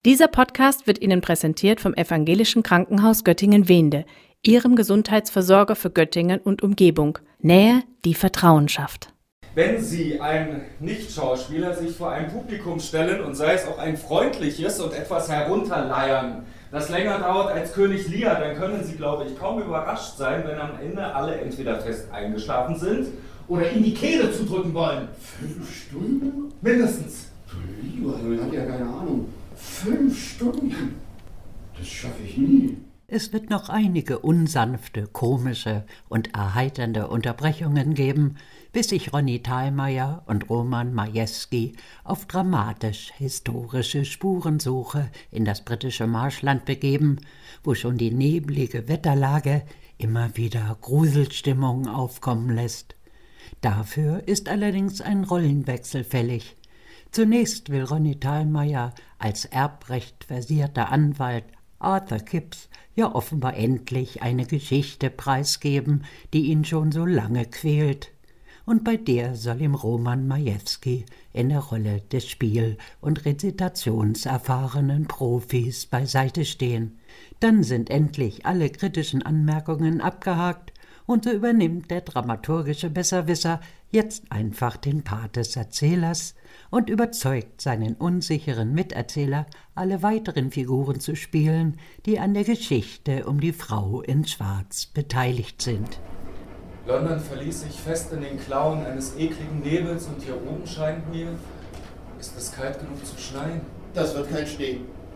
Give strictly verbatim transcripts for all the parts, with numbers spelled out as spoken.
Dieser Podcast wird Ihnen präsentiert vom Evangelischen Krankenhaus Göttingen-Wehnde, Ihrem Gesundheitsversorger für Göttingen und Umgebung. Nähe, die Vertrauen schafft. Wenn Sie, ein Nicht-Schauspieler, sich vor ein Publikum stellen und sei es auch ein freundliches und etwas herunterleiern, das länger dauert als König Lear, dann können Sie, glaube ich, kaum überrascht sein, wenn am Ende alle entweder fest eingeschlafen sind oder in die Kehle zudrücken wollen. Fünf Stunden? Mindestens. Du lieber Himmel, hat ja keine Ahnung. Fünf Stunden? Das schaffe ich nie. Es wird noch einige unsanfte, komische und erheiternde Unterbrechungen geben, bis sich Ronny Thalmayr und Roman Majewski auf dramatisch-historische Spurensuche in das britische Marschland begeben, wo schon die neblige Wetterlage immer wieder Gruselstimmungen aufkommen lässt. Dafür ist allerdings ein Rollenwechsel fällig. Zunächst will Ronny Thalmayr als erbrechtversierter Anwalt Arthur Kipps ja offenbar endlich eine Geschichte preisgeben, die ihn schon so lange quält. Und bei der soll ihm Roman Majewski in der Rolle des Spiel- und Rezitationserfahrenen Profis beiseite stehen. Dann sind endlich alle kritischen Anmerkungen abgehakt und so übernimmt der dramaturgische Besserwisser jetzt einfach den Part des Erzählers und überzeugt seinen unsicheren Miterzähler, alle weiteren Figuren zu spielen, die an der Geschichte um die Frau in Schwarz beteiligt sind. London verließ sich fest in den Klauen eines ekligen Nebels und hier oben scheint mir, ist es kalt genug zu schneien. Das wird kein Schnee.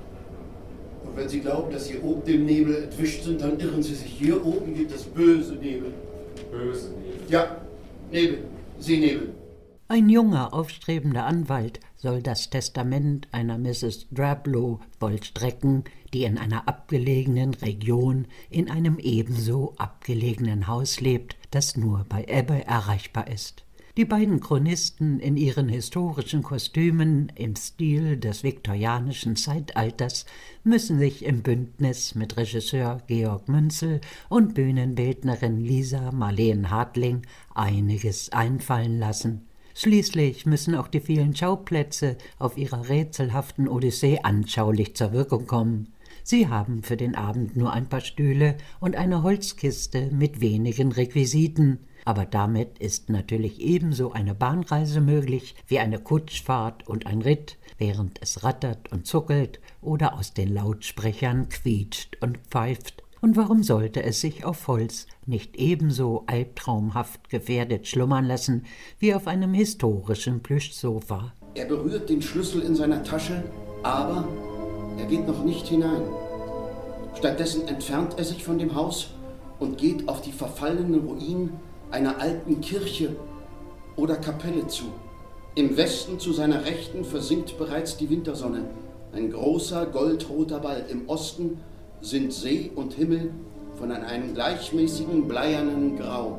Und wenn Sie glauben, dass hier oben dem Nebel entwischt sind, dann irren Sie sich. Hier oben gibt es böse Nebel. Böse Nebel? Ja, Nebel. Seenebel. Ein junger, aufstrebender Anwalt soll das Testament einer Misses Drablow vollstrecken, die in einer abgelegenen Region in einem ebenso abgelegenen Haus lebt, das nur bei Ebbe erreichbar ist. Die beiden Chronisten in ihren historischen Kostümen im Stil des viktorianischen Zeitalters müssen sich im Bündnis mit Regisseur Georg Münzel und Bühnenbildnerin Lisa Marleen Hartling einiges einfallen lassen. Schließlich müssen auch die vielen Schauplätze auf ihrer rätselhaften Odyssee anschaulich zur Wirkung kommen. Sie haben für den Abend nur ein paar Stühle und eine Holzkiste mit wenigen Requisiten. Aber damit ist natürlich ebenso eine Bahnreise möglich wie eine Kutschfahrt und ein Ritt, während es rattert und zuckelt oder aus den Lautsprechern quietscht und pfeift. Und warum sollte es sich auf Holz nicht ebenso albtraumhaft gefährdet schlummern lassen wie auf einem historischen Plüschsofa? Er berührt den Schlüssel in seiner Tasche, aber er geht noch nicht hinein. Stattdessen entfernt er sich von dem Haus und geht auf die verfallenen Ruinen einer alten Kirche oder Kapelle zu. Im Westen zu seiner Rechten versinkt bereits die Wintersonne. Ein großer goldroter Ball. Im Osten sind See und Himmel von einem gleichmäßigen bleiernen Grau.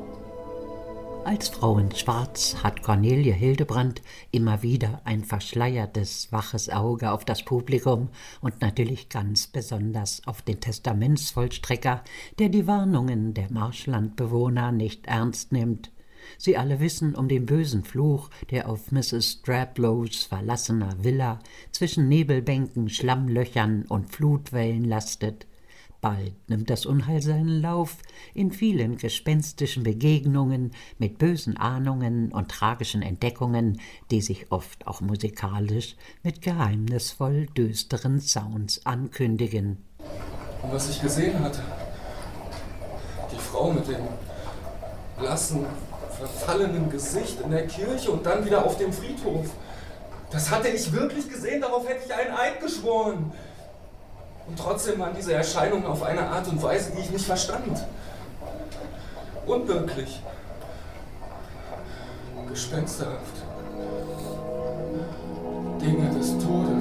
Als Frau in Schwarz hat Cornelie Hildebrand immer wieder ein verschleiertes, waches Auge auf das Publikum und natürlich ganz besonders auf den Testamentsvollstrecker, der die Warnungen der Marschlandbewohner nicht ernst nimmt. Sie alle wissen um den bösen Fluch, der auf Misses Drablows verlassener Villa zwischen Nebelbänken, Schlammlöchern und Flutwellen lastet. Bald nimmt das Unheil seinen Lauf in vielen gespenstischen Begegnungen mit bösen Ahnungen und tragischen Entdeckungen, die sich oft auch musikalisch mit geheimnisvoll düsteren Sounds ankündigen. Und was ich gesehen hatte, die Frau mit dem blassen, verfallenen Gesicht in der Kirche und dann wieder auf dem Friedhof, das hatte ich wirklich gesehen, darauf hätte ich einen Eid geschworen. Und trotzdem waren diese Erscheinungen auf eine Art und Weise, die ich nicht verstand. Unwirklich. Gespensterhaft. Dinge des Todes.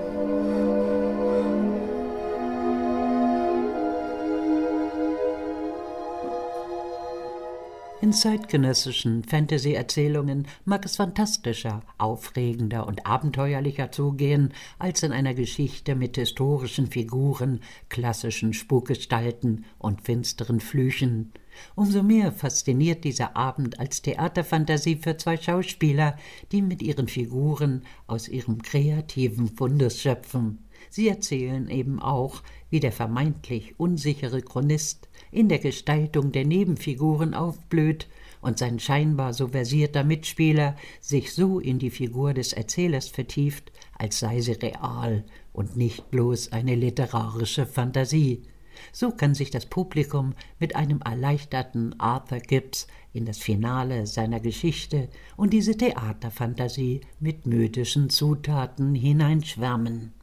In zeitgenössischen Fantasy-Erzählungen mag es fantastischer, aufregender und abenteuerlicher zugehen als in einer Geschichte mit historischen Figuren, klassischen Spukgestalten und finsteren Flüchen. Umso mehr fasziniert dieser Abend als Theaterfantasie für zwei Schauspieler, die mit ihren Figuren aus ihrem kreativen Fundus schöpfen. Sie erzählen eben auch, wie der vermeintlich unsichere Chronist in der Gestaltung der Nebenfiguren aufblüht und sein scheinbar so versierter Mitspieler sich so in die Figur des Erzählers vertieft, als sei sie real und nicht bloß eine literarische Fantasie. So kann sich das Publikum mit einem erleichterten Arthur Gibbs in das Finale seiner Geschichte und diese Theaterfantasie mit mythischen Zutaten hineinschwärmen.